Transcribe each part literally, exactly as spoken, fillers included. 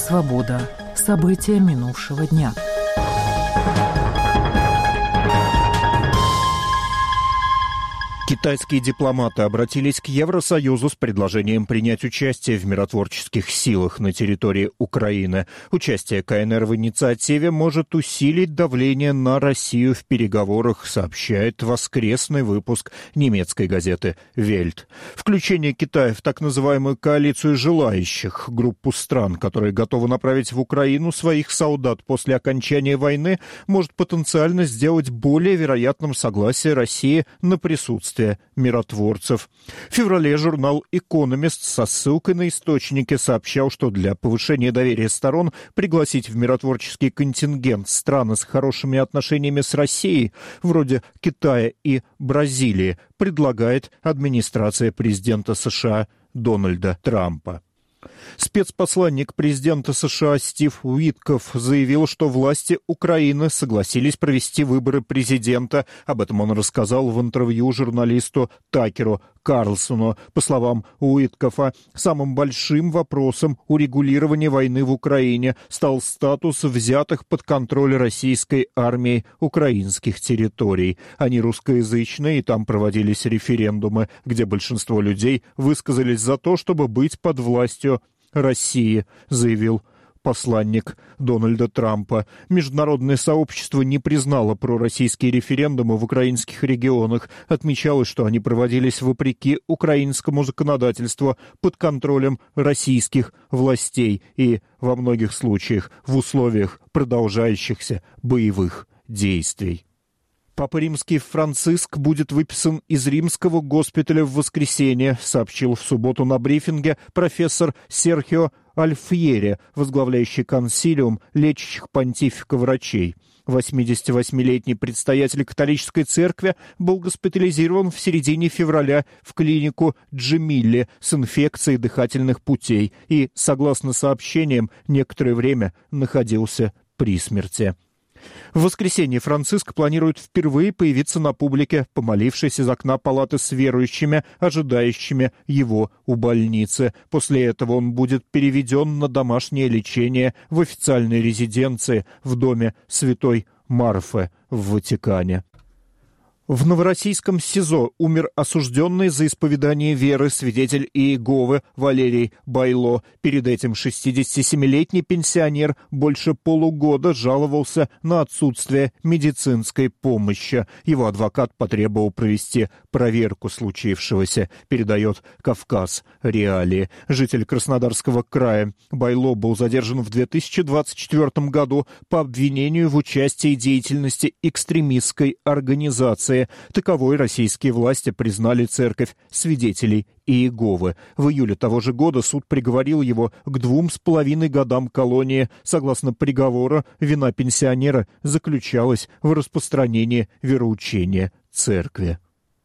Свобода. События минувшего дня. Китайские дипломаты обратились к Евросоюзу с предложением принять участие в миротворческих силах на территории Украины. Участие КНР в инициативе может усилить давление на Россию в переговорах, сообщает воскресный выпуск немецкой газеты «Вельт». Включение Китая в так называемую коалицию желающих, группу стран, которые готовы направить в Украину своих солдат после окончания войны, может потенциально сделать более вероятным согласие России на присутствие миротворцев. В феврале журнал «Экономист» со ссылкой на источники сообщал, что для повышения доверия сторон пригласить в миротворческий контингент страны с хорошими отношениями с Россией, вроде Китая и Бразилии, предлагает администрация президента США Дональда Трампа. Спецпосланник президента США Стив Уиткоф заявил, что власти Украины согласились провести выборы президента. Об этом он рассказал в интервью журналисту Такеру Карлсону. По словам Уиткофа, самым большим вопросом урегулирования войны в Украине стал статус взятых под контроль российской армией украинских территорий. Они русскоязычные, и там проводились референдумы, где большинство людей высказались за то, чтобы быть под властью России, заявил посланник Дональда Трампа. Международное сообщество не признало пророссийские референдумы в украинских регионах. Отмечалось, что они проводились вопреки украинскому законодательству под контролем российских властей и во многих случаях в условиях продолжающихся боевых действий. Папа Римский Франциск будет выписан из римского госпиталя в воскресенье, сообщил в субботу на брифинге профессор Серхио Альфьери, возглавляющий консилиум лечащих понтифика врачей. восьмидесятивосьмилетний предстоятель католической церкви был госпитализирован в середине февраля в клинику Джемилли с инфекцией дыхательных путей и, согласно сообщениям, некоторое время находился при смерти. В воскресенье Франциск планирует впервые появиться на публике, помолившись из окна палаты с верующими, ожидающими его у больницы. После этого он будет переведен на домашнее лечение в официальной резиденции в доме Святой Марфы в Ватикане. В Новороссийском СИЗО умер осужденный за исповедание веры свидетель Иеговы Валерий Байло. Перед этим шестидесятисемилетний пенсионер больше полугода жаловался на отсутствие медицинской помощи. Его адвокат потребовал провести проверку случившегося, передает «Кавказ Реалии». Житель Краснодарского края Байло был задержан в две тысячи двадцать четвёртом году по обвинению в участии в деятельности экстремистской организации. Таковой российские власти признали церковь свидетелей Иеговы. В июле того же года суд приговорил его к двум с половиной годам колонии. Согласно приговору, вина пенсионера заключалась в распространении вероучения церкви.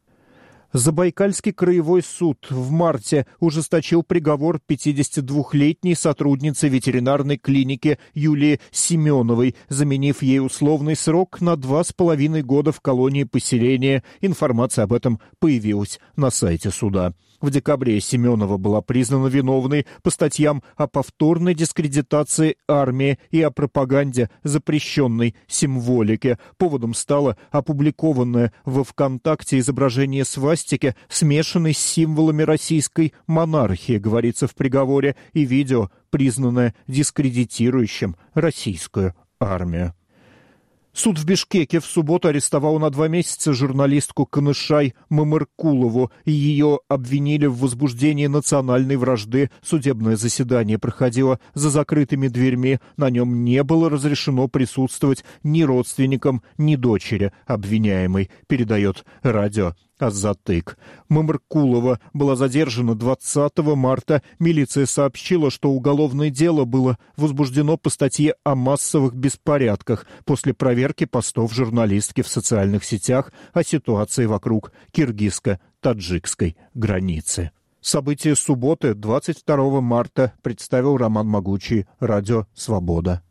Забайкальский краевой суд в марте ужесточил приговор пятидесятидвухлетней сотруднице ветеринарной клиники Юлии Семеновой, заменив ей условный срок на два с половиной года в колонии поселения. Информация об этом появилась на сайте суда. В декабре Семенова была признана виновной по статьям о повторной дискредитации армии и о пропаганде запрещенной символики. Поводом стало опубликованное во ВКонтакте изображение свастики, смешанной с символами российской монархии, говорится в приговоре, и видео, признанное дискредитирующим российскую армию. Суд в Бишкеке в субботу арестовал на два месяца журналистку Канышай Мамыркулову, и ее обвинили в возбуждении национальной вражды. Судебное заседание проходило за закрытыми дверьми. На нем не было разрешено присутствовать ни родственникам, ни дочери обвиняемой, передает радио Азатык. Мамыркулова была задержана двадцатого марта. Милиция сообщила, что уголовное дело было возбуждено по статье о массовых беспорядках после проверки постов журналистки в социальных сетях о ситуации вокруг киргизско-таджикской границы. События субботы, двадцать второго марта, представил Роман Могучий, радио «Свобода».